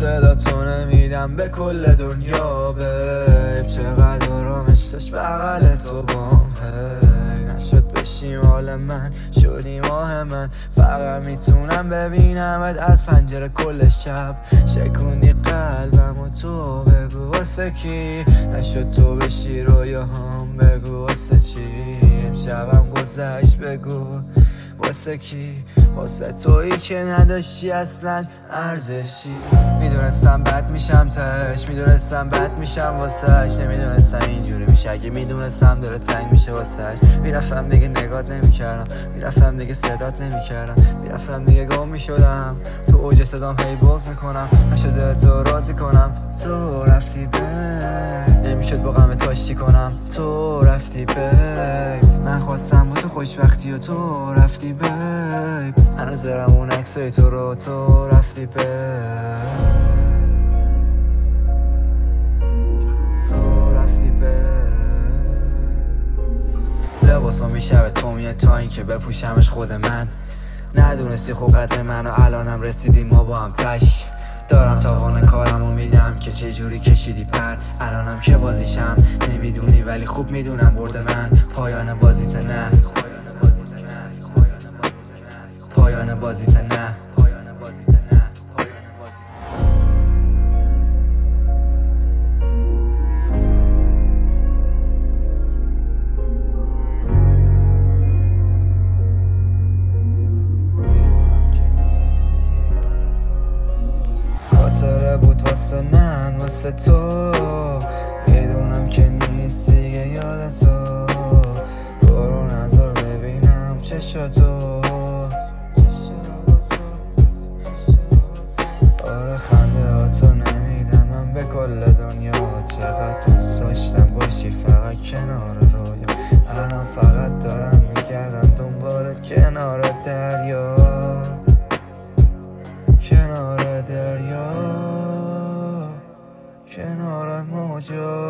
صدا تو نمیدم به کل دنیا بیب، چقدر آرامش داشت بغل تو بام. نشد بشیم حال من، شدی ماه من، فقط میتونم ببینمت از پنجره کل شب. شکوندی قلبم و تو بگو واسه کی، نشد تو بشی رویاهام، بگو واسه چی. امشبم گذشت بگو واسه کی، واسه تویی که نداشتی اصلا ارزشی. میدونستم بد میشم تهش، میدونستم بد میشم واسهش، نمیدونستم اینجوری میشه. اگه میدونستم داره تنگ میشه واسهش، میرفتم دیگه نگات نمیکردم، میرفتم دیگه صدات نمیکردم، میرفتم دیگه گم میشدم تو اوج صدام، هی بغض میکنم نشده تو راضی کنم. تو رفتی بیب، نمیشد با غم تاشتی کنم. تو رفتی بیب، من خواستم با تو خوشبختی و تو رفتی بیب. هنوز دارم اون عکسای تو رو، تو رفتی بیب، تو رفتی بیب. لباسم بیشتر به تو میاد تا این که بپوشمش خود من. ندونستی خوب قدر من و الانم رسیدیم ما با هم تش. دارم تاوان کارمو میدم که چه جوری کشیدی پر. الانم که بازیشم نمیدونی ولی خوب میدونم برد من پایان بازیت نه، پایان بازیت نه. خاطره بود واسه من واسه تو، بدونم که نیستی یاد تو. برو نظر ببینم چشاتو، آره خنده هاتو نمیدم من به کل دنیا. چقدر دوست داشتم باشی فقط کنار رویا، الان فقط دارم میگردم دنبالت کنار دریا، کنار دریا، کنار موجا.